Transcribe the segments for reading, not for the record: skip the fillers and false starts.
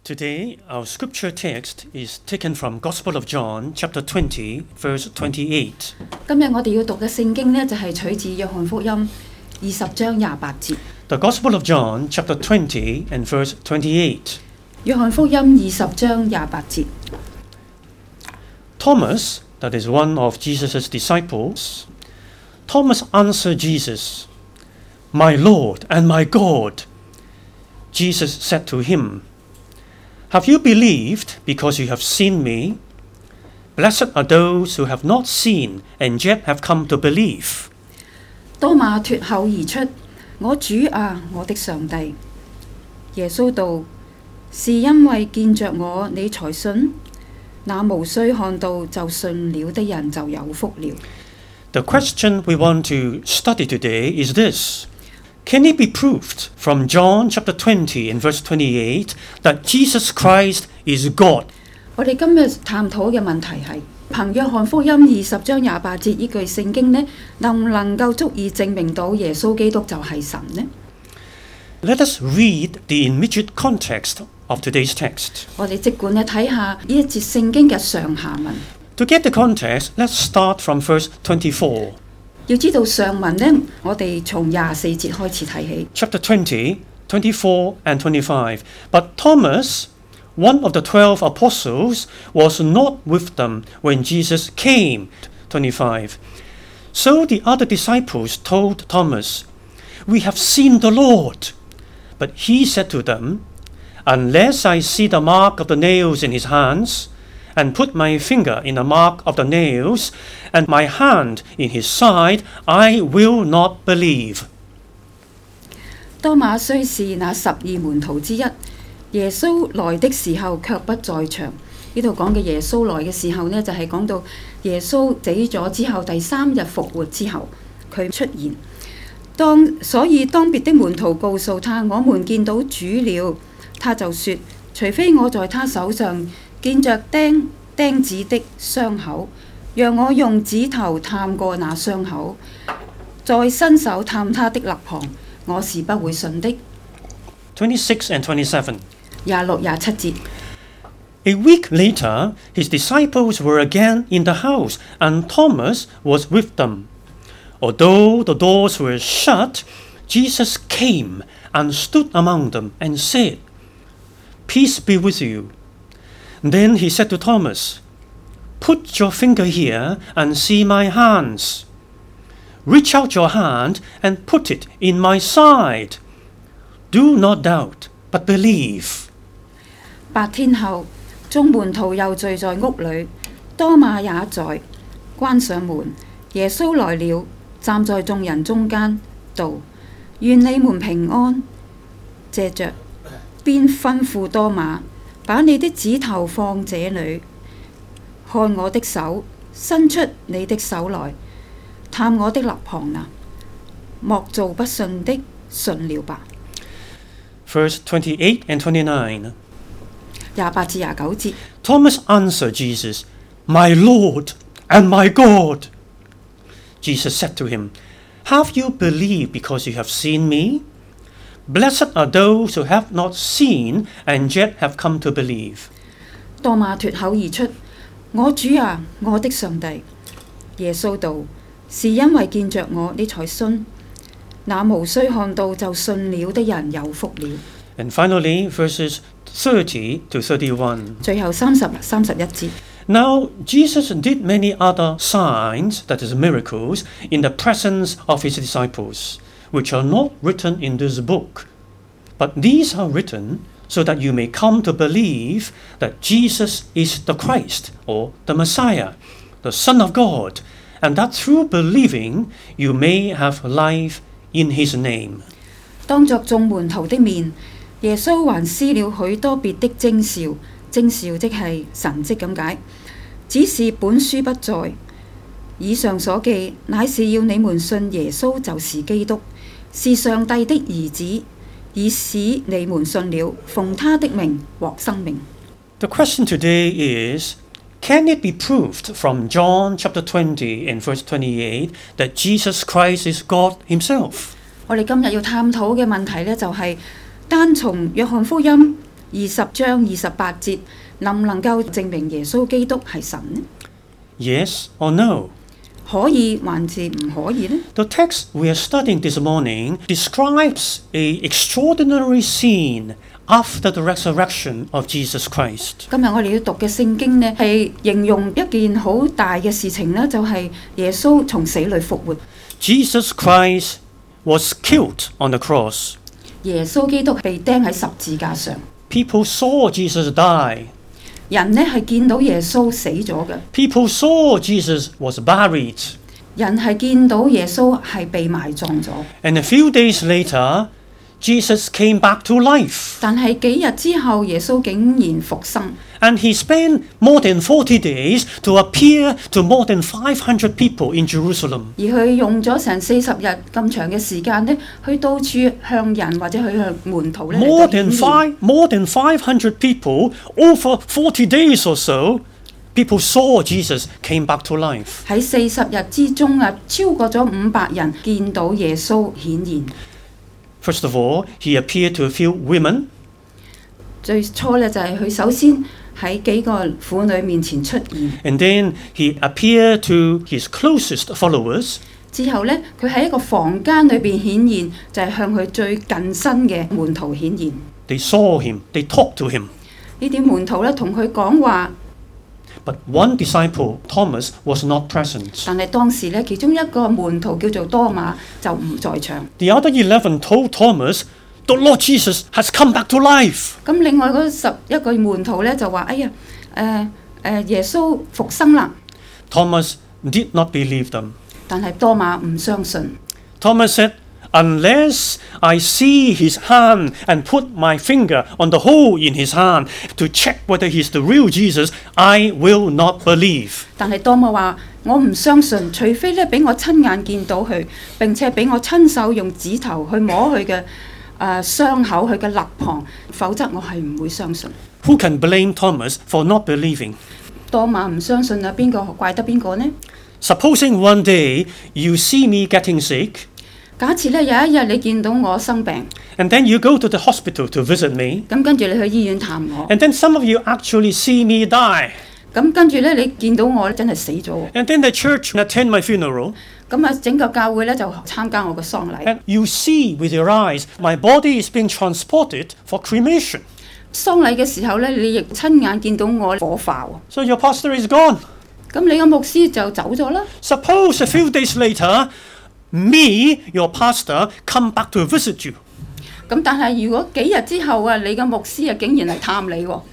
Today, our scripture text is taken from Gospel of John, chapter 20, verse 28. 今日我哋要讀嘅聖經呢，就係取自約翰福音20章28節。 The Gospel of John, chapter 20 and verse 28. 約翰福音20章28節。 Thomas, that is one of Jesus' disciples, Thomas answered Jesus, "My Lord and my God." Jesus said to him, "Have you believed because you have seen me? Blessed are those who have not seen and yet have come to believe." 多馬脱口而出：我主啊，我的上帝。耶穌道：是因為見着我，你才信？那無須看到就信了的人就有福了。 The question we want to study today is this. Can it be proved from John chapter 20 and verse 28 that Jesus Christ is God? 我哋今日探討嘅問題係：憑約翰福音20章28節呢句聖經呢，能唔能夠足以證明到耶穌基督就係神呢？ Let us read the immediate context of today's text. 我哋即管咧睇下呢一節聖經嘅上下文。 To get the context, let's start from verse 24. 要知道上文呢，我哋從24節開始睇起。 Chapter 20, 24 and 25. But Thomas, one of the 12 apostles, was not with them when Jesus came. 25. So the other disciples told Thomas, "We have seen the Lord." But he said to them, "Unless I see the mark of the nails in his hands, and put my finger in the mark of the nails, and my hand in his side, I will not believe." 多馬雖是那12門徒之一，耶穌來的時候卻不在場。呢度講嘅耶穌來嘅時候呢，就係講到耶穌死咗之後第3日復活之後，佢出現。所以當別的門徒告訴他：我們見到主了，他就說：除非我在他手上見着釘子的傷口，讓我用指頭探過那傷口，再伸手探他的肋旁，我是不會信的。 26 and 27. 26、27節。 A week later, his disciples were again in the house, and Thomas was with them. Although the doors were shut, Jesus came and stood among them and said, "Peace be with you." Then he said to Thomas, "Put your finger here and see my hands. Reach out your hand and put it in my side. Do not doubt, but believe." 白天後，眾門徒又聚在屋裏，多馬也在，關上門。耶穌來了，站在眾人中間，道：願你們平安。借着便吩咐多馬：把你的指頭放這裏，看我的手，伸出你的手來，探我的肋旁啊！莫做不信的，信了吧。 Verse 28 and 29. 28至29節。 Thomas answered Jesus, "My Lord and my God." Jesus said to him, "Have you believed because you have seen me? Blessed are those who have not seen and yet have come to believe." 多馬脱口而出：我主啊，我的上帝。耶穌道：是因為見着我，你才信。那無須看到就信了的人有福了。 And finally, verses 30 to 31. 最後30、31節。 Now, Jesus did many other signs, that is miracles, in the presence of his disciples, which are not written in this book. But these are written so that you may come to believe that Jesus is the Christ, or the Messiah, the Son of God, and that through believing you may have life in his name. 當着眾門徒的面，耶穌還施了許多別的徵兆，徵兆即係神蹟咁解。只是本書不在。以上所記，乃是要你們信耶穌就是基督，是上帝的兒子，以使你們信了，奉他的名獲生命。 The question today is, can it be proved from John chapter 20 and verse 28 that Jesus Christ is God himself? 我哋今日要探討嘅問題呢，就係單從約翰福音 20章28節，能唔能夠證明耶穌基督係神呢？ Yes or no? 可以還是唔可以呢？ The text we are studying this morning describes an extraordinary scene after the resurrection of Jesus Christ. 今日我哋要讀嘅聖經呢，係形容一件好大嘅事情呢，就係耶穌從死裏復活。 Jesus Christ was killed on the cross. 耶穌基督被釘喺十字架上， People saw Jesus die. 人呢係見到耶穌死咗嘅， People saw Jesus was buried. 人係見到耶穌係被埋葬咗。 And a few days later, Jesus came back to life. 但係幾日之後，耶穌竟然復生。 And he spent more than 40 days to appear to more than 500 people in Jerusalem. 而佢用咗成40日咁長嘅時間呢，去到處向人或者去向門徒咧 More 嚟到 than 顯現。 500 people over 40 days or so. People saw Jesus came back to life. 喺40日之中啊，超過咗500人見到耶穌顯現。 First of all, he appeared to a few women. 最初咧就係佢首先喺幾個婦女面前出現， And then he appeared to his closest followers. 之後咧佢喺一個房間裏邊顯現，就係向佢最近身嘅門徒顯現。 They saw him. They talked to him. 呢啲門徒咧同佢講話， But one disciple, Thomas, was not present. 但係當時咧其中一個門徒叫做多馬就唔在場。 The other 11 told Thomas, the Lord Jesus has come back to life. 咁另外嗰11個門徒咧就話：哎呀，耶穌復生啦！ Thomas did not believe them. 但係多馬唔相信。 Thomas said, unless I see his hand and put my finger on the hole in his hand to check whether he's the real Jesus, I will not believe. 但係多馬話：我唔相信，除非咧俾我親眼見到佢，並且俾我親手用指頭去摸佢嘅傷口、佢嘅肋旁，否則我係唔會相信。 Who can blame Thomas for not believing? 多馬唔相信啊，邊個怪得邊個呢？ Supposing one day you see me getting sick, 假設咧有一日你見到我生病， and then you go to the hospital to visit me, 咁跟住你去醫院探我， and then some of you actually see me die, 咁跟住咧你見到我真係死咗喎， and then the church attend my funeral, 咁啊整個教會咧就參加我嘅喪禮。 and you see with your eyes my body is being transported for cremation. 喪禮嘅時候咧，你亦親眼見到我火化喎。 So your pastor is gone. 咁你個牧師就走咗啦。 Suppose a few days later, me, your pastor, come back to visit you. 咁但係如果幾日之後啊，你嘅牧師啊竟然嚟探你喎，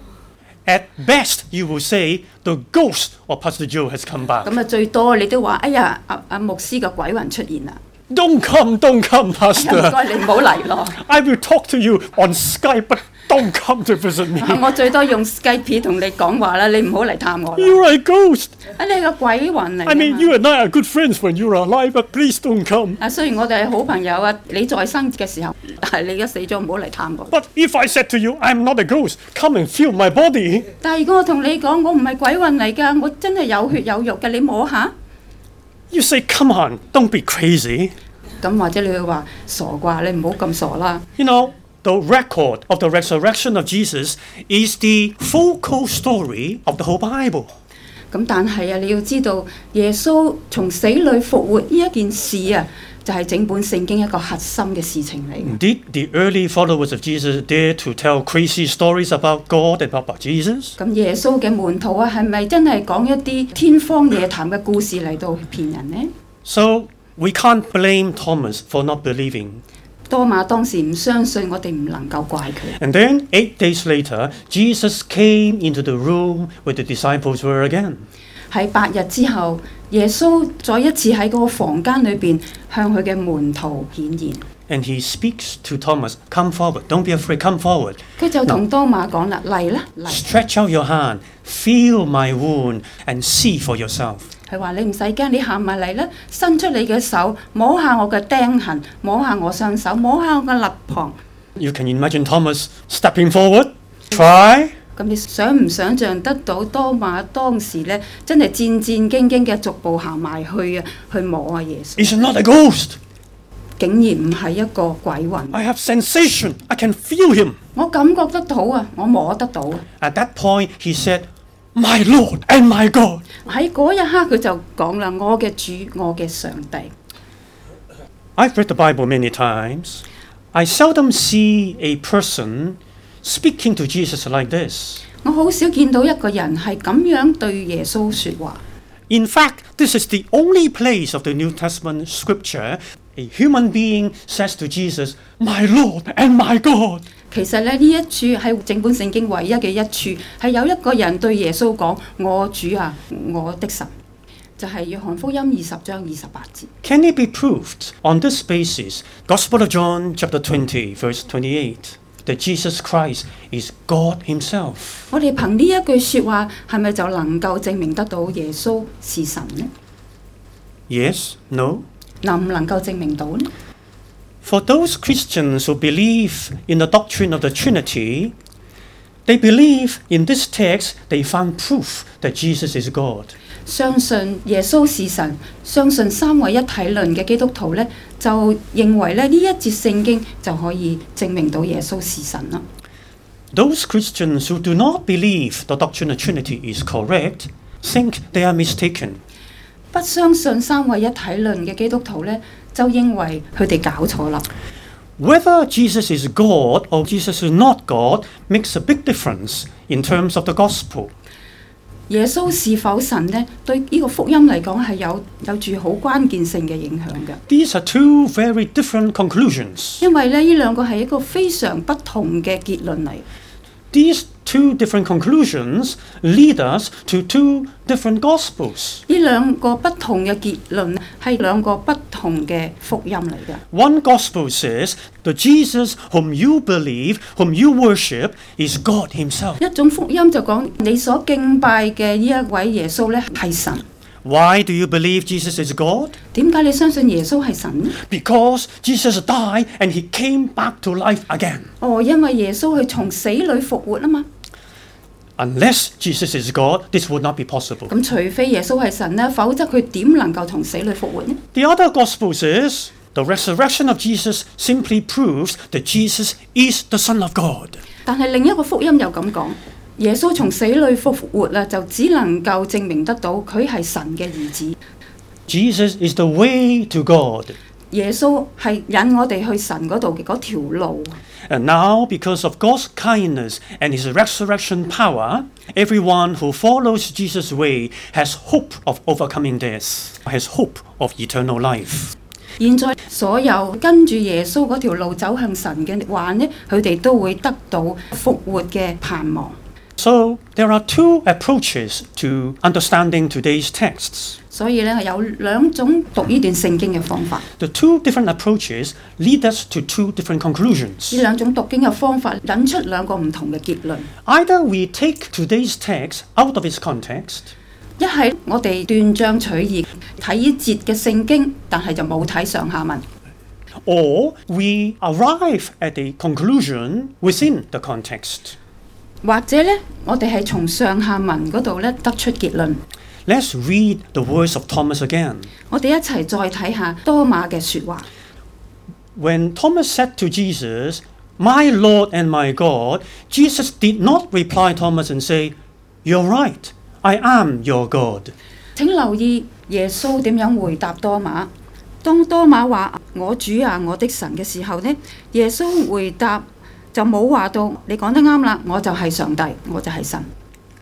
At best, you will say the ghost of Pastor Joe has come back. 咁啊最多你都話：哎呀，阿牧師嘅鬼魂出現啦， Don't come, 唔 Pastor. 該你唔好嚟咯。 I will talk to you on Skype, but don't come to visit me. 我最多用 Skype 同你講話啦，你唔好嚟探我啦。 You're a ghost. 啊，你係個鬼魂嚟 I mean, 㗎 you and I are good friends when you're alive, but please don't come. 嘛。雖然我哋係好朋友啊，你在生嘅時候，但係你而家死咗，唔好嚟探我。 But if I said to you, I'm not a ghost, come and feel my body, 但係如果我同你講，我唔係鬼魂嚟㗎，我真係有血有肉嘅，你摸下。 you say, come on, don't be crazy. 咁或者你會話傻啩，你唔好咁傻啦。 You know, the record of the resurrection of Jesus is the focal story of the whole Bible. 咁但係啊，你要知道耶穌從死裏復活呢一件事啊，就係整本聖經一個核心嘅事情嚟嘅。 Did the early followers of Jesus dare to tell crazy stories about God and about Jesus? 咁耶穌嘅門徒啊，係咪真係講一啲天方夜譚嘅故事嚟到騙人呢？ So we can't blame Thomas for not believing. 多馬當時唔相信，我哋唔能夠怪佢。 And then 8 days later, Jesus came into the room where the disciples were again. 喺8日之後，耶穌再一次喺嗰個房間裏邊向佢嘅門徒顯現。 And he speaks to Thomas, come forward, don't be afraid, come forward. 佢就同多馬講啦：嚟啦，嚟！ Stretch out your hand, feel my wound, and see for yourself. 佢話：你唔使驚，你行埋嚟啦，伸出你嘅手，摸下我嘅釘痕，摸下我雙手，摸下我嘅肋旁。 You can imagine Thomas stepping forward. Try. 咁你想唔想像得到多馬當時咧，真係戰戰兢兢嘅逐步行埋去啊，去摸啊耶穌？ It's not a ghost. 竟然唔係一個鬼魂。 I have sensation. I can feel him. 我感覺得到啊，我摸得到啊。 At that point, he said, My Lord and my God. 喺嗰一刻佢就講啦：我嘅主，我嘅上帝。 I've read the Bible many times. I seldom see a person speaking to Jesus like this. 我好少見到一個人係咁樣對耶穌說話。 In fact, this is the only place of the New Testament scripture a human being says to Jesus, My Lord and my God. 其實咧，呢一處係整本聖經唯一嘅一處，係有一個人對耶穌講：我主啊，我的神。就係約翰福音20章28節。 Can it be proved on this basis, Gospel of John chapter 20, verse 28, that Jesus Christ is God himself? 我哋憑呢一句說話，係咪就能夠證明得到耶穌是神呢？ Yes, no? 能唔能夠證明到呢？ For those Christians who believe in the doctrine of the Trinity, they believe in this text they found proof that Jesus is God. 相信耶穌是神，相信三位一體論嘅基督徒呢，就認為咧呢一節聖經就可以證明到耶穌是神啦。 Those Christians who do not believe the doctrine of Trinity is correct think they are mistaken. 不相信三位一體論嘅基督徒呢，就認為佢哋搞錯啦。 Whether Jesus is God or Jesus is not God makes a big difference in terms of the gospel. 耶穌是否神呢？對呢個福音嚟講係有住好關鍵性嘅影響嘅。 These are two very different conclusions. 因為咧，呢兩個係一個非常不同嘅結論嚟。 These two different conclusions lead us to two different gospels. 呢兩個不同嘅結論係兩個不同嘅福音嚟嘅。 One gospel says the Jesus whom you believe, whom you worship, is God himself. 一種福音就講你所敬拜嘅呢一位耶穌咧係神。 Why do you believe Jesus is God? 點解你相信耶穌係神呢？ Because Jesus died and he came back to life again. 因為耶穌佢從死裏復活啊嘛。 Unless Jesus is God, this would not be possible. 咁除非耶穌係神呢，否則佢點能夠從死裏復活呢？ The other gospel says the resurrection of Jesus simply proves that Jesus is the Son of God. 但係另一個福音又咁講，耶穌從死裏復活啦，就只能夠證明得到佢係神嘅兒子。 Jesus is the way to God. 耶穌係引我哋去神嗰度嘅嗰條路。 And now, because of God's kindness and his resurrection power, everyone who follows Jesus' way has hope of overcoming death, has hope of eternal life. 現在所有跟住耶穌嗰條路走向神嘅話呢，佢哋都會得到復活嘅盼望。 So, there are two approaches to understanding today's texts. 所以咧有兩種讀呢段聖經嘅方法。 The two different approaches lead us to two different conclusions. 呢兩種讀經嘅方法引出兩個唔同嘅結論。 Either we take today's text out of its context, 一係我哋斷章取義睇呢節嘅聖經，但係就冇睇上下文。 or we arrive at a conclusion within the context. 或者咧，我哋係從上下文嗰度咧得出結論。 Let's read the words of Thomas again. 我哋一齊再睇下多馬嘅説話。 When Thomas said to Jesus, My Lord and my God, Jesus did not reply Thomas and say, You're right, I am your God. 請留意耶穌點樣回答多馬。當多馬話我主啊，我的神嘅時候呢，耶穌回答就冇話到你講得啱啦，我就係上帝，我就係神。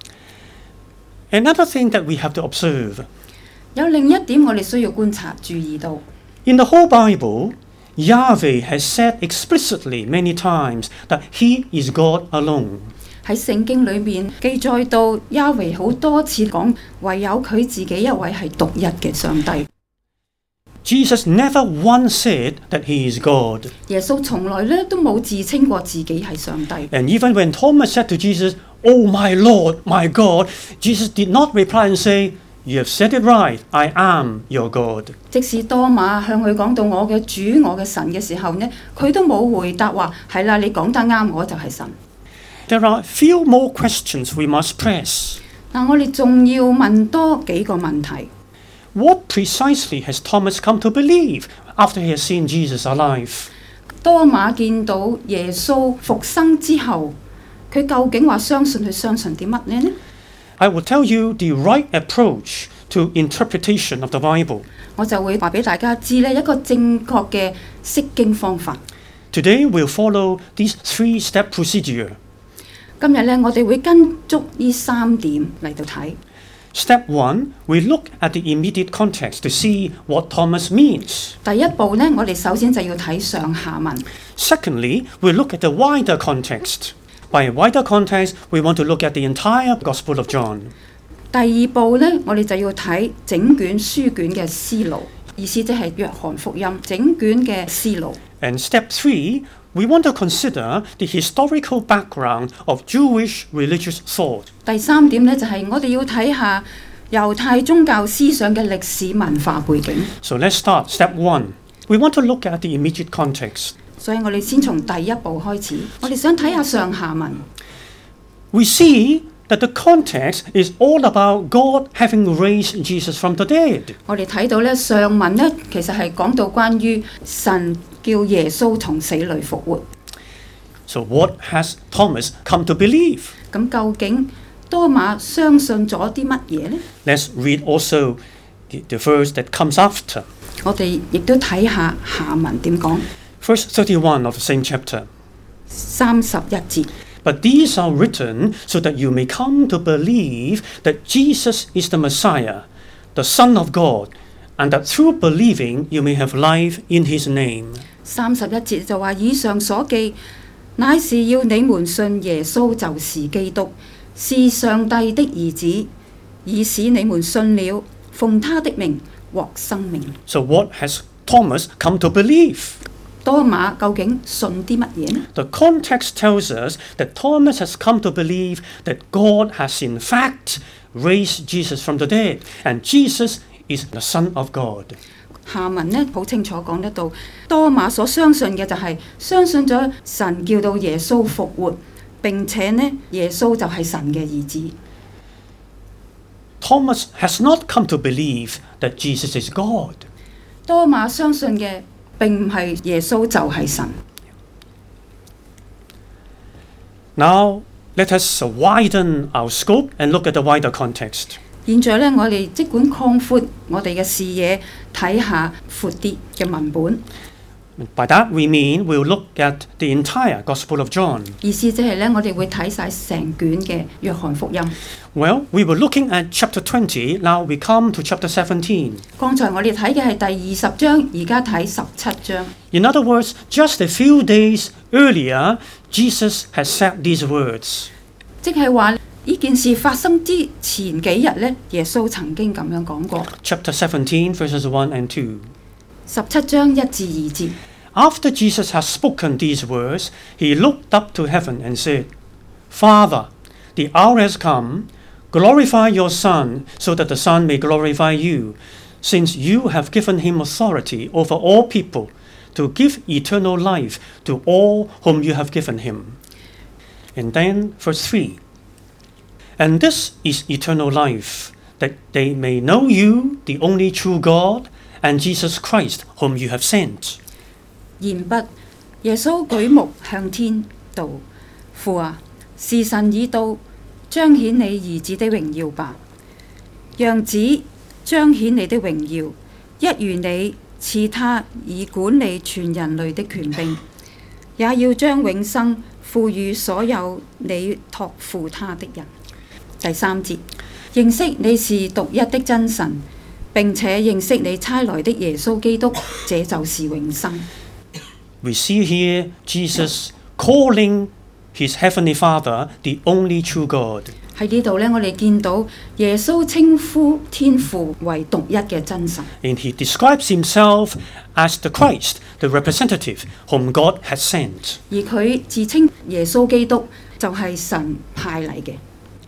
Another thing that we have to observe, 有另一點我哋需要觀察注意到， in the whole Bible, Yahweh has said explicitly many times that he is God alone. 喺聖經裏面記載到亞維好多次講，唯有佢自己一位係獨一嘅上帝。 Jesus never once said that he is God. 耶穌從來咧都冇自稱過自己係上帝。 And even when Thomas said to Jesus, Oh my Lord, my God, Jesus did not reply and say, You have said it right, I am your God. 即使多馬向佢講到我嘅主、我嘅神嘅時候呢，佢都冇回答話係啦，你講得啱，我就係神。 There are few more questions we must press. 但我哋仲要問多幾個問題。 What precisely has Thomas come to believe after he has seen Jesus alive. 多馬見到耶穌復生之後，佢究竟話相信佢相信啲乜呢？ I will tell you the right approach to interpretation of the Bible. 我就會話俾大家知呢一個正確嘅釋經方法。 Today we'll follow this three-step procedure. 今日呢，我哋會跟足呢3點嚟到睇。 Step 1, we look at the immediate context to see what Thomas means. 第一步呢，我哋首先就要睇上下文。 Secondly, we look at the wider context. By wider context, we want to look at the entire Gospel of John. 第二步呢，我哋就要睇整卷書卷嘅思路，意思即係約翰福音整卷嘅思路。 And step 3, we want to consider the historical background of Jewish religious thought. 第3點呢，就係我哋要睇下猶太宗教思想嘅歷史文化背景。 So let's start. Step 1, we want to look at the immediate context. 所以我哋先從第一步開始，我哋想睇下上下文。 We see that the context is all about God having raised Jesus from the dead. 我哋睇到呢上文呢，其實係講到關於神叫耶穌從死裏復活。 So what has Thomas come to believe? 咁究竟多馬相信咗啲乜嘢呢？ Let's read also the verse that comes after. 我哋亦都睇下下文點講。 Verse 31 of the same chapter. 31節。 But these are written so that you may come to believe that Jesus is the Messiah, the Son of God, and that through believing you may have life in his name. 31節就話以上所記，乃是要你們信耶穌就是基督，是上帝的兒子，以使你們信了，奉他的名獲生命。 So what has Thomas come to believe? 多馬究竟信啲乜嘢呢？ The context tells us that Thomas has come to believe that God has in fact raised Jesus from the dead, and Jesus is the Son of God. 下文呢好清楚講得到，多馬所相信嘅就係相信咗神叫到耶穌復活，並且呢耶穌就係神嘅兒子。 Thomas has not come to believe that Jesus is God. 多馬相信嘅並唔係耶穌就係神。 Now, let us widen our scope and look at the wider context. 現在呢，我哋即管擴闊我哋嘅視野，睇下闊啲嘅文本。 By that we mean we'll look at the entire Gospel of John. 意思即係呢，我哋會睇晒成卷嘅約翰福音。 Well, we were looking at chapter 20, now we come to chapter 17. 剛才我哋睇嘅係第20章，而家睇17章。 In other words, just a few days earlier, Jesus has said these words. 即係話呢件事發生之前幾日呢，耶穌曾經咁樣講過。 Chapter 17, verses 1 and 2. 17章1至2節。 After Jesus has spoken these words, he looked up to heaven and said, Father, the hour has come. Glorify your Son, so that the Son may glorify you, since you have given him authority over all people, to give eternal life to all whom you have given him. And then verse 3. And this is eternal life, that they may know you, the only true God, and Jesus Christ, whom you have sent. 言畢，耶穌舉目向天道：父啊，時辰已到，彰顯你兒子的榮耀吧。讓子彰顯你的榮耀，一如你賜他以管理全人類的權柄，也要將永生賦予所有你託付他的人。第3節，認識你是獨一的真神，並且認識你差來的耶穌基督，這就是永生。 We see here Jesus calling his heavenly Father the only true God. 喺呢度呢，我哋見到耶穌稱呼天父為獨一嘅真神， And he describes himself as the Christ, the representative whom God has sent. 而佢自稱耶穌基督就係神派嚟嘅。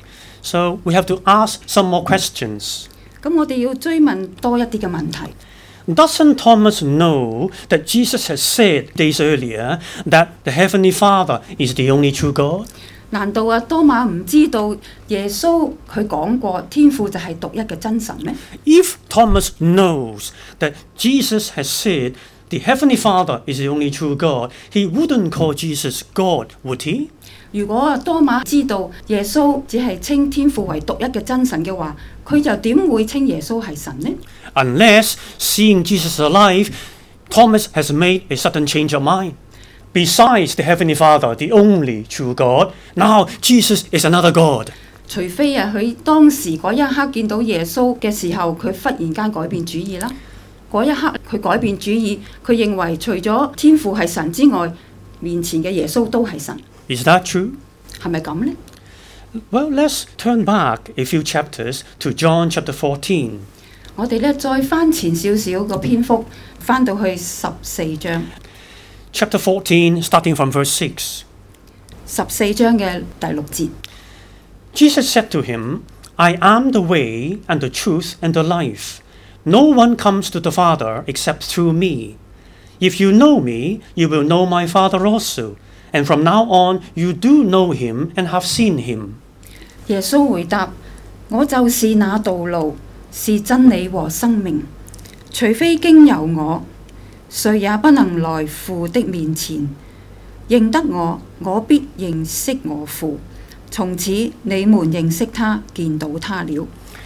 So we have to ask some more questions. 咁我哋要追問多一啲嘅問題。 Doesn't Thomas know that Jesus has said days earlier that the heavenly Father is the only true God? 難道多馬唔知道耶穌佢講過天父就係獨一嘅真神咩？ If Thomas knows that Jesus has said the Heavenly Father is the only true God, he wouldn't call Jesus God, would he? 如果多馬知道耶穌只係稱天父為獨一嘅真神嘅話，佢就點會稱耶穌係神呢？ Unless, seeing Jesus alive, Thomas has made a sudden change of mind. Besides the Heavenly Father, the only true God, now Jesus is another God. 除非佢當時嗰一刻見到耶穌嘅時候，佢忽然間改變主意啦。嗰一刻佢改變主意，佢認為除咗天父係神之外，面前嘅耶穌都係神。 Is that true? 係咪咁呢？ Well, let's turn back a few chapters to John chapter 14. 我哋咧再翻前少少個篇幅，翻到去14章。 Chapter 14, starting from verse 6. 14章嘅第6節。 Jesus said to him, I am the way and the truth and the life. No one comes to the Father except through me. If you know me, you will know my Father also. And from now on, you do know him and have seen him. 耶穌回答：我就是那道路，是真理和生命。除非經由我，誰也不能來父的面前。認得我，我必認識我父。從此你們認識他，見到他了。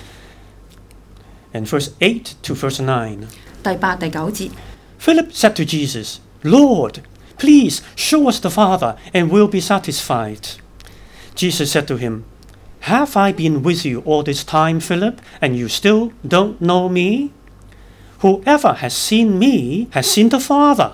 And verse 8 to verse 9. 第8、第9節。 Philip said to Jesus, Lord, please show us the Father, and we'll be satisfied. Jesus said to him, Have I been with you all this time, Philip, and you still don't know me? Whoever has seen me has seen the Father.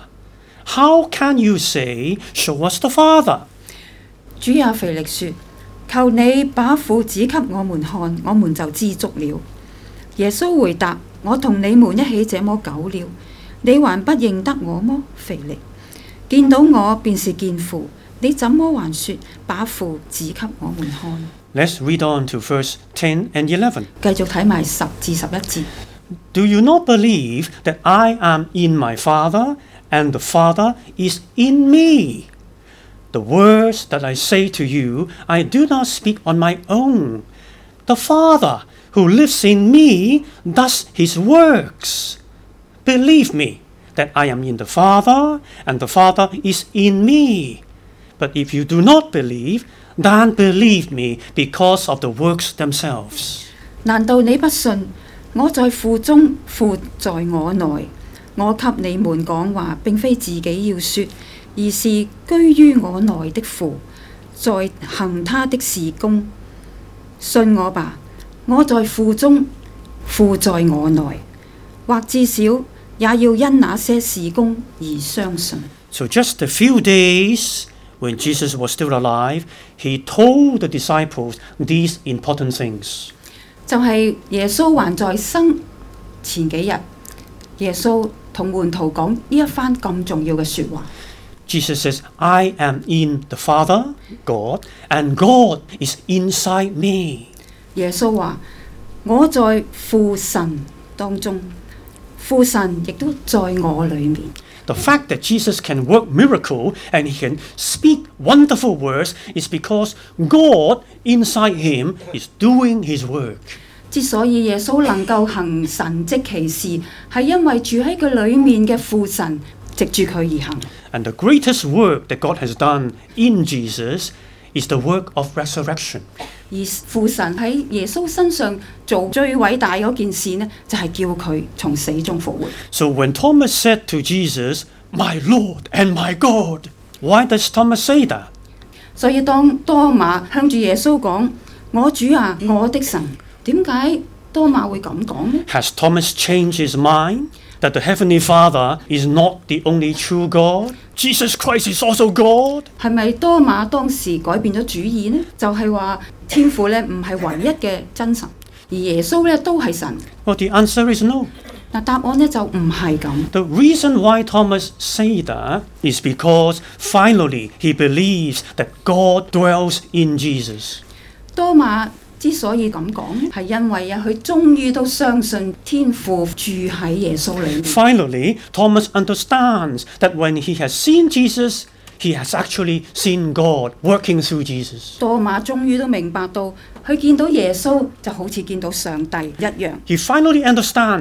How can you say, Show us the Father? 主也腓力說：求你把父指給我們看，我們就知足了。耶穌回答：我同你們一起這麼久了，你還不認得我麼？腓力，見到我便是見父，你怎麼還說把父指給我們看？ Let's read on to verse 10 and 11. 繼續睇埋10至11節。 Do you not believe that I am in my Father, and the Father is in me? The words that I say to you, I do not speak on my own. The Father who lives in me does his works. Believe me that I am in the Father, and the Father is in me. But if you do not believe, then believe me because of the works themselves. 難道你不信？我在父中，父在我內。我給你們講話，並非自己要說，而是居於我內的父，在行他的事工。信我吧，我在父中，父在我內，或至少也要因那些事工而相信。 So just a few days when Jesus was still alive, he told the disciples these important things. 就係耶穌還在生前幾日，耶穌同門徒講呢一番咁重要嘅説話。 Jesus says, I am in the Father, God, and God is inside me. 耶穌話：我在父神當中，父神亦都在我裏面。 The fact that Jesus can work miracle and he can speak wonderful words is because God inside him is doing his work. 之所以耶穌能夠行神蹟奇事，係因為住喺佢裏面嘅父神藉住佢而行。 And the greatest work that God has done in Jesus is the work of resurrection. 而父神喺耶穌身上做最偉大嗰件事呢，就係叫佢從死中復活。 So when Thomas said to Jesus, My Lord and my God, why does Thomas say that? 所以當多馬向住耶穌講：我主啊，我的神，點解多馬會咁講呢？ Has Thomas changed his mind that the Heavenly Father is not the only true God? Jesus Christ is also God? 係咪多馬當時改變咗主意呢？就係話天父咧唔係唯一嘅真神，而耶穌咧都係神。 Well, the answer is no. 嗱，答案咧就唔係咁。 The reason why Thomas say that is because finally he believes that God dwells in Jesus. 多馬之所以咁講，係因為佢終於都相信天父住喺耶穌裏面。 Finally, Thomas understands that when he has seen Jesus, he has actually seen God working through Jesus. 多馬終於都明白到，佢見到耶穌就好似見到上帝一樣。 He finally understands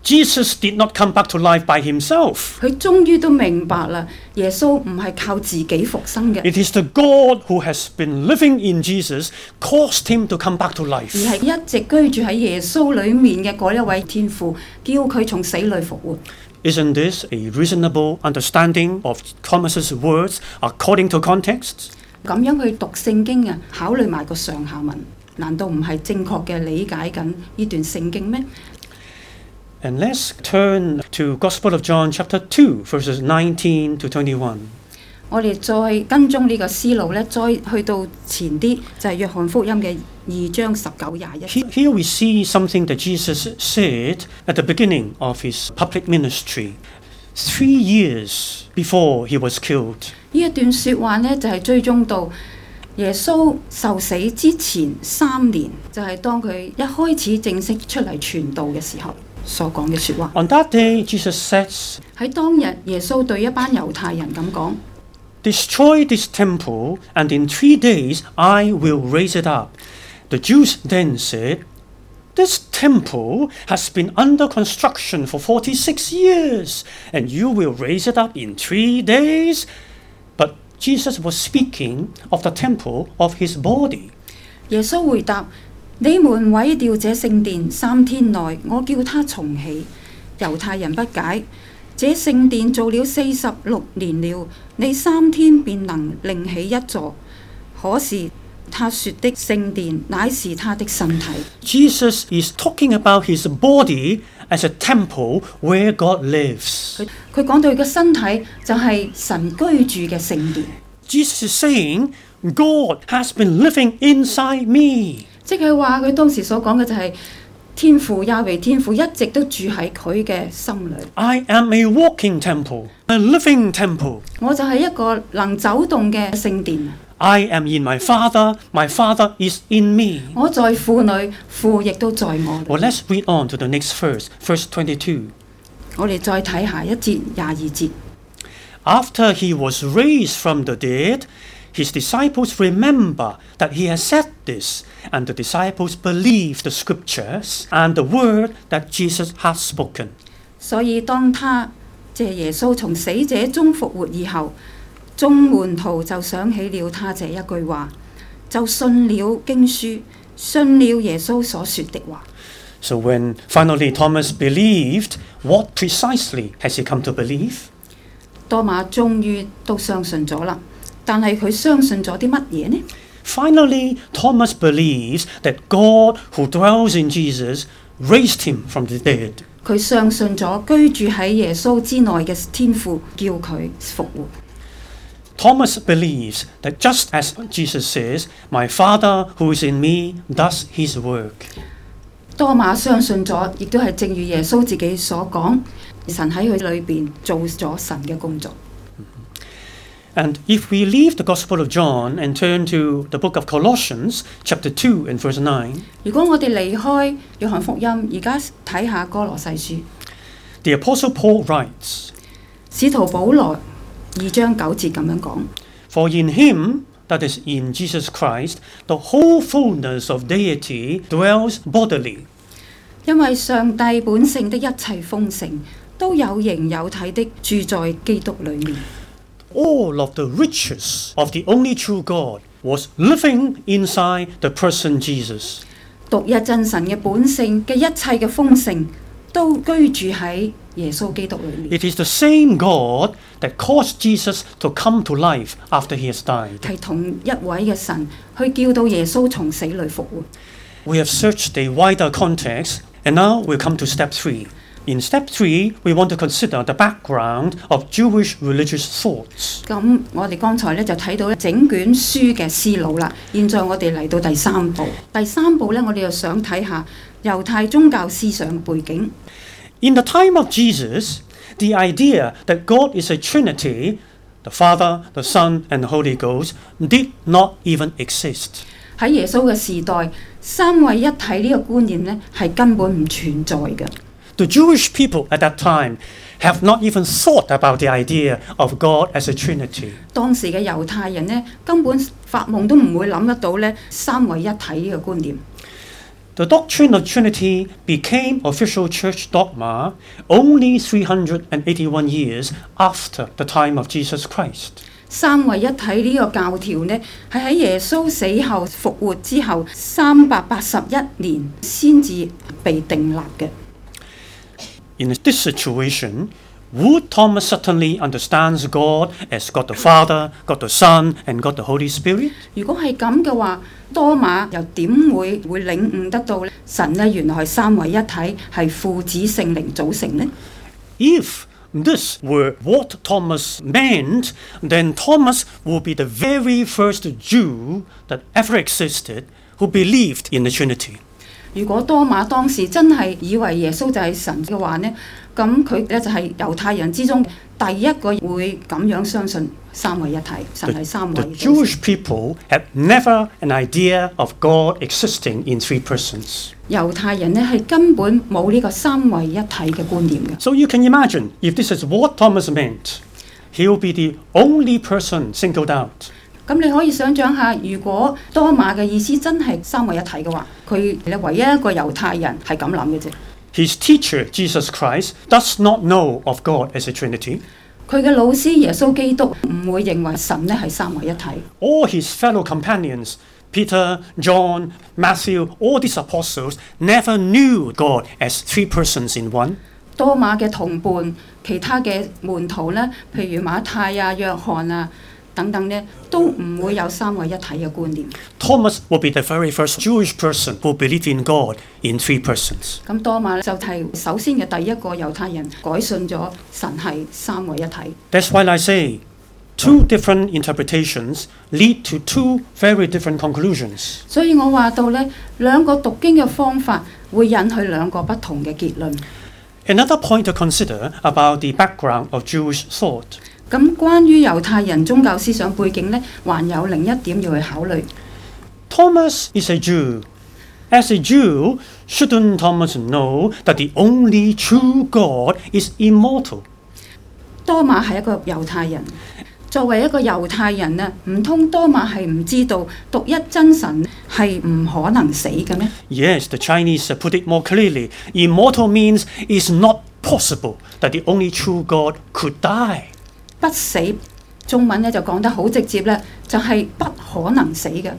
Jesus did not come back to life by himself. 佢終於都明白啦，耶穌唔係靠自己復生嘅， It is the God who has been living in Jesus caused him to come back to 而 life. 係一直居住喺耶穌裡面嘅嗰一位天父，叫佢從死裡復活。 Isn't this a reasonable understanding of Thomas's words according to context? 咁樣去讀聖經啊，考慮埋個上下文，難道唔係正確嘅理解緊呢段聖經咩？ And let's turn to Gospel of John chapter 2 verses 19 to 21. 我哋再跟蹤呢個思路咧，再去到前啲就係約翰福音嘅2章19、21。 Here we see something that Jesus said at the beginning of his public ministry, 3 years before he was killed. 呢一段説話呢，就係追蹤到耶穌受死之前3年，就係當佢一開始正式出嚟傳道嘅時候所講嘅説話。 On that day, Jesus says, 喺當日，耶穌對一班猶太人咁講。 Destroy this temple, and in 3 days I will raise it up. The Jews then said, This temple has been under construction for 46 years, and you will raise it up in 3 days? But Jesus was speaking of the temple of his body. 耶穌回答：你們毀掉這聖殿3天內，我叫它重起。猶太人不解，這聖殿做了46年了，你3天便能另起一座。可是他說的聖殿乃是他的身體。 Jesus is talking about his body as a temple where God lives. 佢講到佢嘅身體就係神居住嘅聖殿， Jesus is saying, God has been living inside me. 即係話佢當時所講嘅就係天父亞維天父一直都住喺佢嘅心裏。 I am a walking temple, a living temple. 我就係一個能走動嘅聖殿。 I am in my Father is in me. 我在父裏，父亦都在我裏。 Well, let's read on to the next verse, verse 22. 我哋再睇下一節22節。 After he was raised from the dead, his disciples remember that he has said this, and the disciples believed the scriptures and the word that Jesus had spoken. 所以當他即係耶穌從死者中復活以後，眾門徒就想起了他這一句話，就信了經書，信了耶穌所說的話。 So when finally Thomas believed, what precisely has he come to believe? 多馬終於都相信咗啦，但係佢相信咗啲乜嘢呢？ Finally, Thomas believes that God who dwells in Jesus raised him from the dead. 佢相信咗居住喺耶穌之內嘅天父叫佢復活。 Thomas believes that just as Jesus says, My Father who is in me does his work. 多馬相信咗，亦都係正如耶穌自己所講，神喺佢裏邊做咗神嘅工作。 And if we leave the Gospel of John and turn to the book of Colossians, chapter 2 and verse 9, 如果我哋離開約翰福音，而家睇下哥羅西書， the Apostle Paul writes, 使徒保羅2章9節咁樣講。 For in him, that is in Jesus Christ, the whole fullness of deity dwells bodily. 因為上帝本性的一切豐盛，都有形有體的住在基督裏面。 All of the riches of the only true God was living inside the person Jesus. 獨一真神嘅本性嘅一切嘅豐盛，都居住喺耶穌基督裏面。 It is the same God that caused Jesus to come to life after he has died. 係同一位嘅神去叫到耶穌從死裏復活。 We have searched a wider context, and now we'll come to step 3. In step 3, we want to consider the background of Jewish religious thoughts. 咁我哋剛才咧就睇到整卷書嘅思路啦。現在我哋嚟到第3步。第3步咧，我哋又想睇下猶太宗教思想背景。 In the time of Jesus, the idea that God is a Trinity, the Father, the Son, and the Holy Ghost, did not even exist. 喺耶穌嘅時代，三位一體呢個觀念咧係根本唔存在嘅。 The Jewish people at that time have not even thought about the idea of God as a Trinity. 當時嘅猶太人呢，根本發夢都唔會諗得到呢三位一體呢個觀念。 The doctrine of Trinity became official church dogma only 381 years after the time of Jesus Christ. 三位一體呢個教條呢，係喺耶穌死後復活之後381年先至被訂立嘅。 In this situation, would Thomas certainly understands God as God the Father, God the Son, and God the Holy Spirit? 如果係咁嘅話，多馬又點會領悟得到神呢？原來係三位一體，係父子聖靈組成呢？ If this were what Thomas meant, then Thomas would be the very first Jew that ever existed who believed in the Trinity. 如果多馬當時真係以為耶穌就係神嘅話呢，咁佢咧就係猶太人之中第一個會咁樣相信三位一體，神係三位。 The Jewish people had never an idea of God existing in three persons. 猶太人呢係根本冇呢個三位一體嘅觀念嘅。 So you can imagine, if this is what Thomas meant, he will be the only person singled out. 咁你可以想像下，如果多馬嘅意思真係三位一體嘅話，佢係唯一一個猶太人係咁諗嘅啫。 His teacher, Jesus Christ, does not know of God as a Trinity. 佢嘅老師耶穌基督唔會認為神呢係三位一體。 All his fellow companions, Peter, John, Matthew, all these apostles never knew God as three persons in one. 多馬嘅同伴，其他嘅門徒呢，譬如馬太啊、約翰啊等等呢，都唔會有三位一體嘅觀念。 Thomas will be the very first Jewish person who believed in God in three persons. 咁多馬就係首先嘅第一個猶太人改信咗神係三位一體。 That's why I say, two different interpretations lead to two very different conclusions. 所以我話到呢，兩個讀經嘅方法會引起兩個不同嘅結論。 Another point to consider about the background of Jewish thought. 咁關於猶太人宗教思想背景呢，還有另一點要去考慮。 Thomas is a Jew. As a Jew, shouldn't Thomas know that the only true God is immortal? 多馬係一個猶太人，作為一個猶太人啊，唔通多馬係唔知道獨一真神係唔可能死嘅咩？ Yes, the Chinese put it more clearly. Immortal means it's not possible that the only true God could die. 不死，中文咧就講得好直接咧，就係不可能死嘅。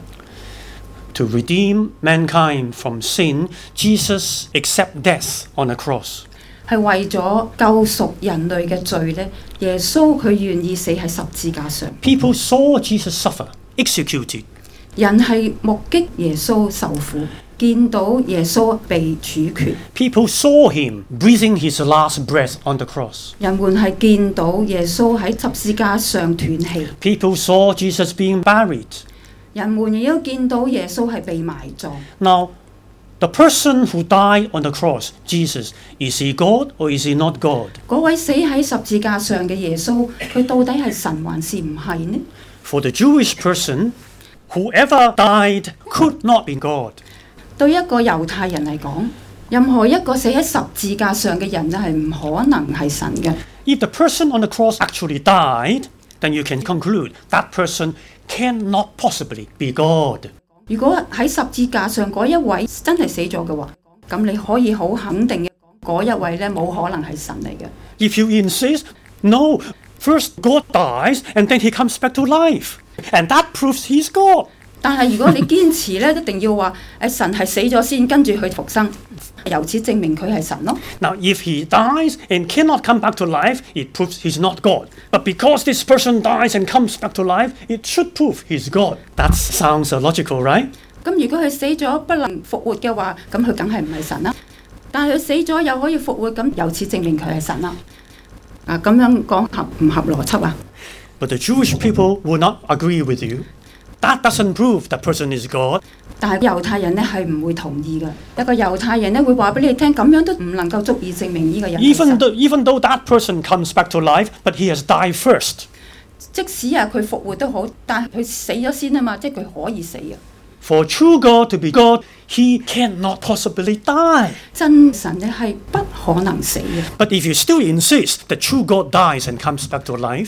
To redeem mankind from sin, Jesus accepted death on the cross. 係為咗救贖人類嘅罪咧，耶穌佢願意死喺十字架上。 People saw Jesus suffer, executed. 人係目擊耶穌受苦，見到耶穌被處決。 People saw him breathing his last breath on the cross. 人們係見到耶穌喺十字架上斷氣。 People saw Jesus being buried. 人們亦都見到耶穌係被埋葬。 Now, the person who died on the cross, Jesus, is he God or is he not God? 嗰位死喺十字架上嘅耶穌，佢到底係神還是唔係呢？ For the Jewish person, whoever died could not be God. 對一個猶太人嚟講，任何一個死喺十字架上嘅人咧，係唔可能係神嘅。 If the person on the cross actually died, then you can conclude that person cannot possibly be God. 如果喺十字架上嗰一位真係死咗嘅話，咁你可以好肯定嘅講，嗰一位咧冇可能係神嚟嘅。 If you insist, no, first God dies and then he comes back to life, and that proves he's God. 但係如果你堅持咧，一定要話神係死咗先，跟住佢復生，由此證明佢係神咯。 Now, if he dies and cannot come back to life, it proves he's not God. But because this person dies and comes back to life, it should prove he's God. That sounds logical, right? 咁如果佢死咗不能復活嘅話，咁佢梗係唔係神啦。但係佢死咗又可以復活，咁由此證明佢係神啦。咁樣講合唔合邏輯啊？ But the Jewish people will not agree with you. That doesn't prove that person is God. 但係猶太人咧係唔會同意嘅。一個猶太人咧會話俾你聽，咁樣都唔能夠足以證明呢個人係神。 Even though that person comes back to life, but he has died first. 即使佢復活都好，但係佢死咗先啊嘛，即係佢可以死啊。 For true God to be God, he cannot possibly die. 真神咧係不可能死嘅。 But if you still insist that true God dies and comes back to life,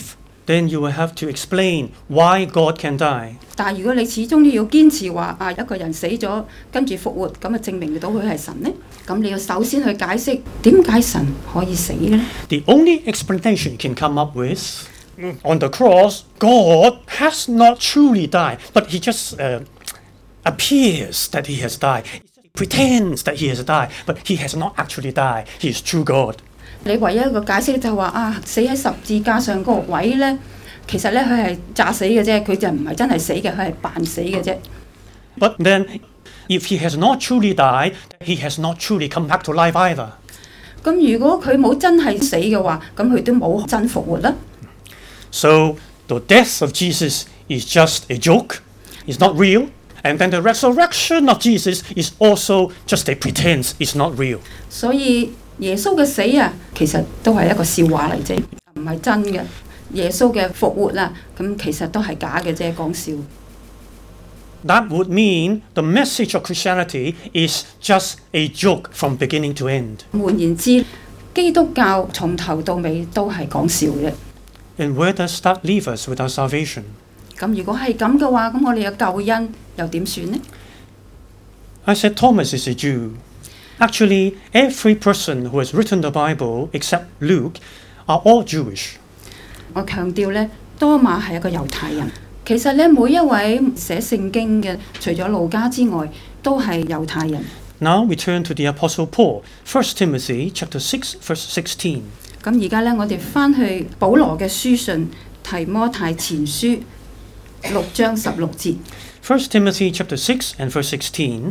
then you will have to explain why God can die. 但係如果你始終要堅持話一個人死咗跟住復活，咁啊證明到佢係神呢？咁你要首先去解釋點解神可以死嘅呢？ The only explanation you can come up with, on the cross, God has not truly died, but he just appears that he has died. He pretends that he has died, but he has not actually died. He is true God. 你唯一一個解釋就係話死喺十字架上嗰個位呢，其實呢，佢係詐死嘅啫，佢就唔係真係死嘅，佢係扮死嘅啫。 But then, if he has not truly died, he has not truly come back to life either. 咁如果佢冇真係死嘅話，咁佢都冇真復活啦。 So the death of Jesus is just a joke, it's not real. And then the resurrection of Jesus is also just a pretense, it's not real. 所以耶穌嘅死啊，其實都係一個笑話嚟啫，唔係真嘅。耶穌嘅復活啦，咁其實都係假嘅啫，講笑。 That would mean the message of Christianity is just a joke from beginning to end. 換言之，基督教從頭到尾都係講笑嘅。 And where does that leave us with our salvation? 咁如果係咁嘅話，咁我哋嘅救恩又點算呢？ I said Thomas is a Jew. Actually, every person who has written the Bible except Luke are all Jewish. 我強調呢，多馬係一個猶太人。其實呢，每一位寫聖經嘅，除咗路加之外，都係猶太人。 Now we turn to the Apostle Paul, 1 Timothy chapter 6, verse 16. 咁而家呢，我哋翻去保羅嘅書信提摩太前書6章16節。 1 Timothy chapter 6 and verse 16.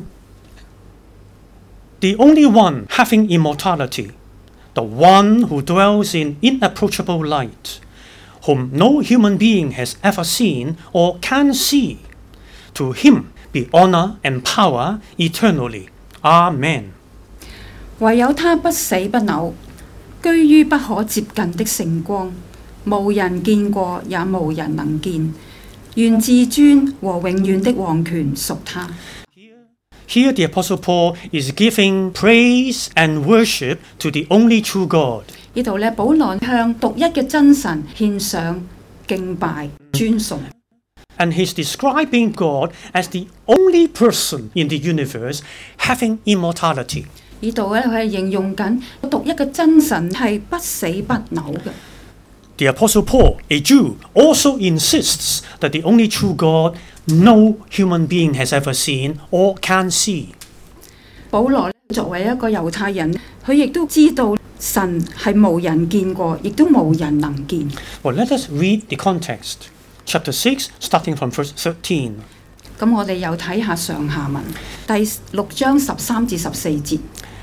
The only one having immortality, the one who dwells in inapproachable light, whom no human being has ever seen or can see, to him be honor and power eternally. Amen. 唯有他不死不朽，居於不可接近的聖光，無人見過，也無人能見。願至尊和永遠的王權屬他。 Here the Apostle Paul is giving praise and worship to the only true God. 呢度呢，保羅向獨一嘅真神獻上敬拜尊崇。 And he's describing God as the only person in the universe having immortality. 呢度呢，佢係形容緊獨一嘅真神係不死不朽嘅。 The Apostle Paul, a Jew, also insists that the only true God no human being has ever seen or can see. 保羅作為一個猶太人，佢亦都知道神係無人見過，亦都無人能見。 Well, let us read the context. Chapter 6, starting from verse 13. 咁我哋又睇下上下文，第6章13至14節。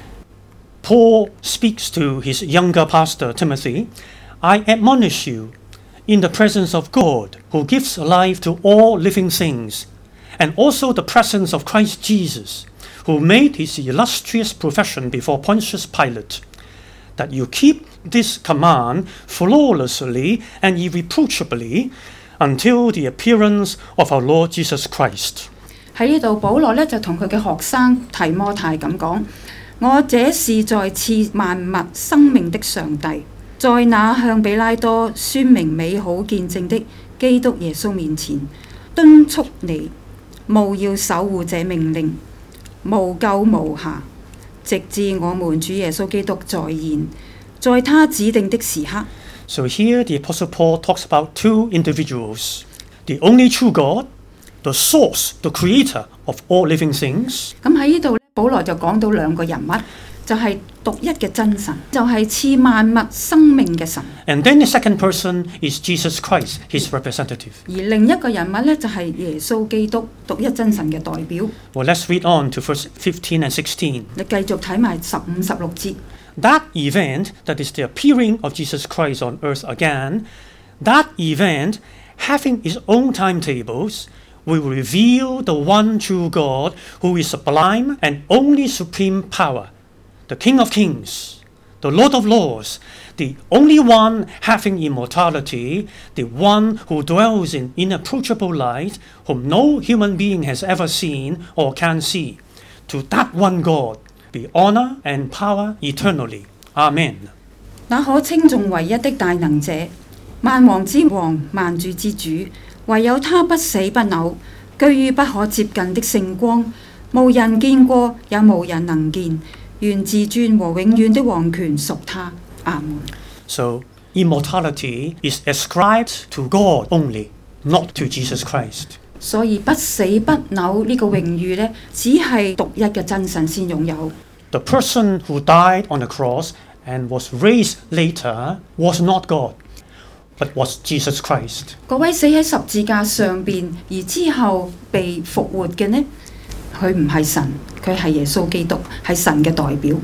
Paul speaks to his younger pastor Timothy. I admonish you in the presence of God, who gives life to all living things, and also the presence of Christ Jesus, who made his illustrious profession before Pontius Pilate, that you keep this command flawlessly and irreproachably until the appearance of our Lord Jesus Christ. 喺呢度，保羅呢就同佢嘅學生提摩太咁講：我這是在賜萬物生命的上帝，在那向比拉多宣明美好見證的基督耶穌面前，敦促你務要守護這命令，無咎無瑕，直至我們主耶穌基督再現，在他指定的時刻。 So here the Apostle Paul talks about two individuals, the only true God, the source, the creator of all living things. 咁喺呢度，保羅就講到兩個人物，就係獨一嘅真神，就係賜萬物生命嘅神。 And then the second person is Jesus Christ, his representative. 而另一個人物呢，就係耶穌基督，獨一真神嘅代表。 Well, let's read on to verse 15 and 16. 你繼續睇埋15、16節。 That event, that is the appearing of Jesus Christ on earth again, that event, having its own timetables, will reveal the one true God who is sublime and only supreme power, the King of kings, the Lord of lords, the only one having immortality, the one who dwells in inapproachable light, whom no human being has ever seen or can see. To that one God be honor and power eternally. Amen. 那可稱頌唯一的大能者， 萬王之王，萬主之主，唯有他不死不朽，居於不可接近的聖光，無人見過，也無人能見。願至尊和永遠的王權屬他。阿門。 So, immortality is ascribed to God only, not to Jesus Christ. 所以不死不朽呢個榮譽呢，只係獨一嘅真神先擁有。 The person who died on the cross and was raised later was not God, but was Jesus Christ. 嗰位死喺十字架上邊，而之後被復活嘅呢，佢唔係神，佢係耶穌基督，係神嘅代表。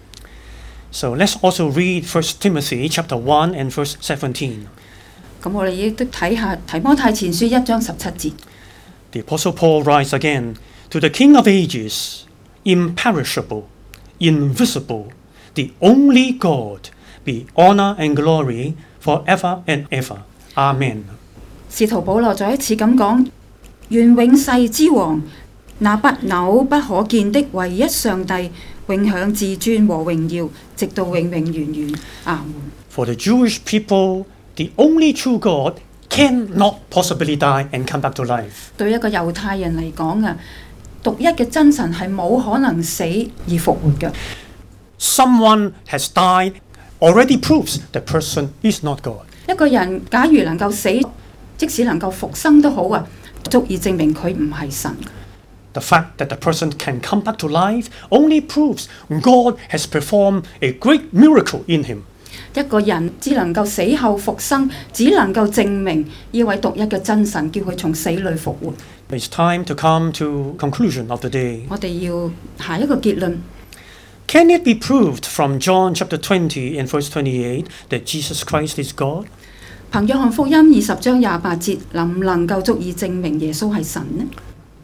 So let's also read 1 Timothy chapter 1 and verse 17. 咁我哋亦都睇下提摩太前書1章17節。 The Apostle Paul writes again, To the King of ages, imperishable, invisible, the only God, be honor and glory forever and ever. Amen. 使徒保羅再一次咁講，願永世之王，那不朽不可見的唯一上帝，永享至尊和榮耀，直到永永遠遠。阿門。 For the Jewish people, the only true God cannot possibly die and come back to life. 對一個猶太人嚟講啊，獨一嘅真神係冇可能死而復活嘅。 Someone has died already proves the person is not God. 一個人假如能夠死，即使能夠復生都好啊，足以證明佢唔係神。 The fact that the person can come back to life only proves God has performed a great miracle in him. 一個人只能夠死後復生，只能夠證明呢位獨一嘅真神叫佢從死裏復活。 It's time to come to conclusion of the day. 我哋要下一個結論。 Can it be proved from John chapter 20 and verse 28 that Jesus Christ is God? 憑約翰福音20章28節，能唔能夠足以證明耶穌係神呢？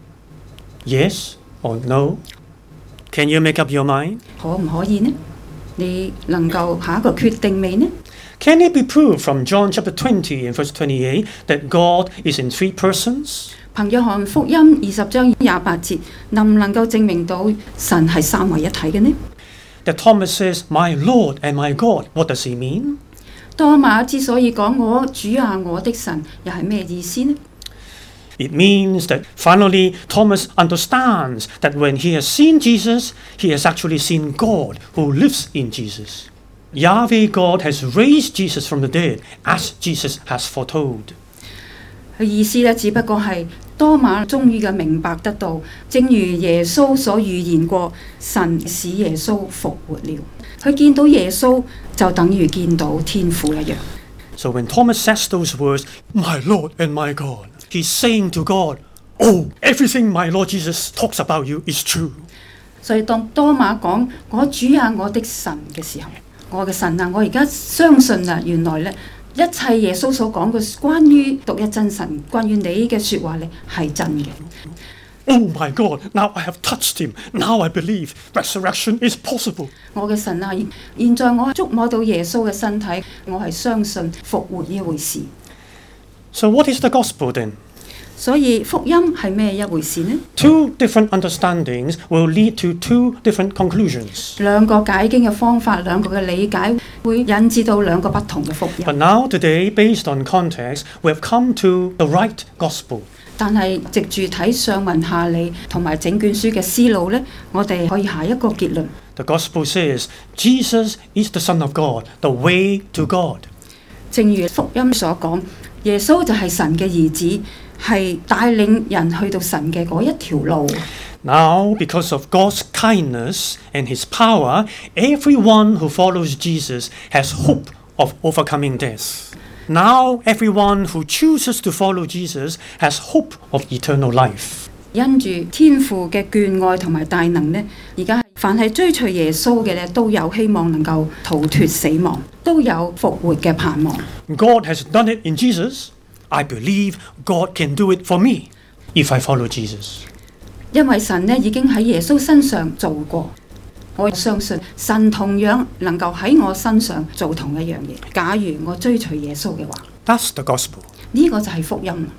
Yes or no? Can you make up your mind? 可唔可以呢？你能夠下一個決定未呢？ Can it be proved from John chapter 20 and verse 28 that God is in three persons? 憑約翰福音20章28節，能唔能夠證明到神係三位一體嘅呢？ That Thomas says, My Lord and my God, what does he mean? 多馬之所以講我主啊，我的神，又係咩意思呢？ It means that finally Thomas understands that when he has seen Jesus, he has actually seen God who lives in Jesus. Yahweh God has raised Jesus from the dead as Jesus has foretold. 佢意思咧，只不過係多馬終於嘅明白得到，正如耶穌所預言過，神使耶穌復活了。佢見到耶穌就等於見到天父一樣。 So when Thomas says those words, My Lord and my God, he's saying to God, Oh, everything my Lord Jesus talks about you is true. 所以當多馬講我主啊，我的神嘅時候，我嘅神啊，我而家相信啦，原來咧一切耶穌所講嘅關於獨一真神，關於你嘅説話咧係真嘅。 Oh my God, now I have touched him. Now I believe resurrection is possible. 我嘅神啊，現在我觸摸到耶穌嘅身體，我係相信復活呢一回事。 So what is the gospel then? 所以福音係咩一回事呢？ Two different understandings will lead to two different conclusions. 兩個解經嘅方法，兩個嘅理解會引致到兩個不同嘅福音。 But now today, based on context, we have come to the right gospel. 但係藉住睇上文下理同埋整卷書嘅思路呢，我哋可以下一個結論。 The gospel says Jesus is the Son of God, the way to God. 正如福音所講，耶穌就係神嘅兒子，係帶領人去到神嘅嗰一條路。 Now, because of God's kindness and His power, everyone who follows Jesus has hope of overcoming death. Now, everyone who chooses to follow Jesus has hope of eternal life. 因住天父嘅眷愛同埋大能呢，而家凡係追隨耶穌嘅呢，都有希望能夠逃脫死亡，都有復活嘅盼望。 God has done it in Jesus. I believe God can do it for me if I follow Jesus. 因為神呢已經喺耶穌身上做過，我相信神同樣能夠喺我身上做同一樣嘢。假如我追隨耶穌嘅話， That's the gospel. 呢個就係福音。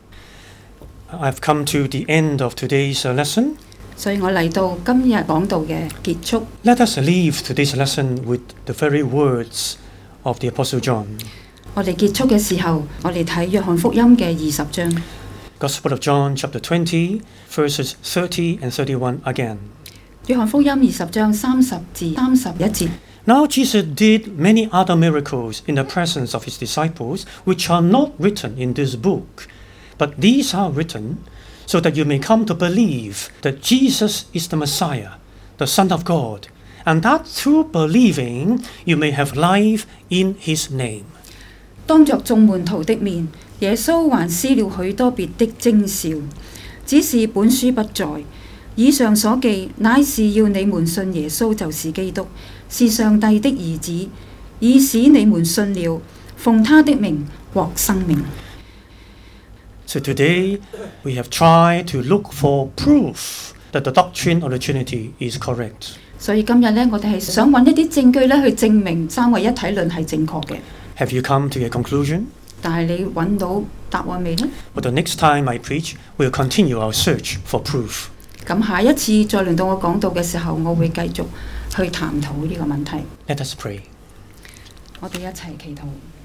I've come to the end of today's lesson. 所以我嚟到今日講道嘅結束。 Let us leave today's lesson with the very words of the Apostle John. 我哋結束嘅時候，我哋睇約翰福音嘅20章。 Gospel of John, chapter 20, verses 30 and 31 again. 約翰福音20章30至31節。 Now Jesus did many other miracles in the presence of his disciples, which are not written in this book. But these are written so that you may come to believe that Jesus is the Messiah, the Son of God, and that through believing you may have life in his name. 當着眾門徒的面，耶穌還施了許多別的徵兆，只是本書不在。以上所記，乃是要你們信耶穌就是基督，是上帝的兒子，以使你們信了，奉他的名獲生命。 So today we have tried to look for proof that the doctrine of the Trinity is correct. 所以今日呢，我哋係想揾一啲證據呢，去證明三位一體論係正確嘅。 Have you come to a conclusion? 但係你揾到答案未呢？ But the next time I preach, we'll continue our search for proof. 咁下一次再輪到我講到嘅時候，我會繼續去探討呢個問題。 Let us pray. 我哋一齊祈禱。